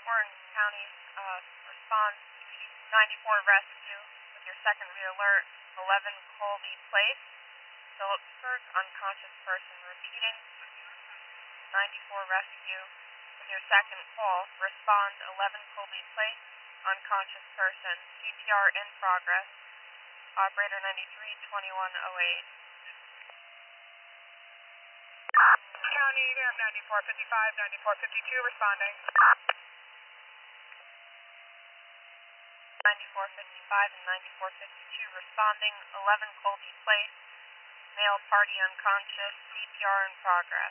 Warren County responds 94 rescue with your second re-alert, 11 Colby Place, Phillipsburg, unconscious person. Repeating, 94 rescue with your second call, respond 11 Colby Place, unconscious person, CPR in progress, operator 93-2108. County, you have 9455, 9452 responding. 9455 and 9452 responding, 11 Colby Place, male party unconscious, CPR in progress.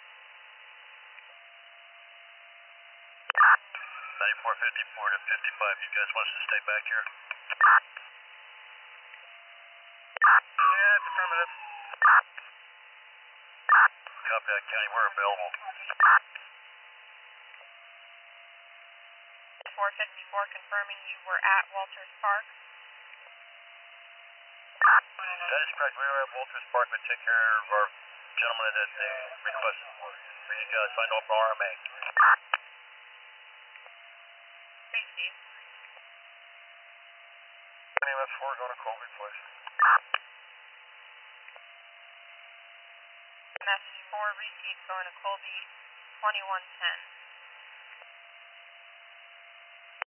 9454 to 55, you guys want us to stay back here? Yeah, it's affirmative. Copy that, County, we're available. 454 confirming you were at Walters Park. That is correct, we were at Walters Park, but take care of our gentleman that they requested for you guys, signed off for RMA. Hey, Steve. MS4 going to Colby Place. Message 4 received going to Colby 2110.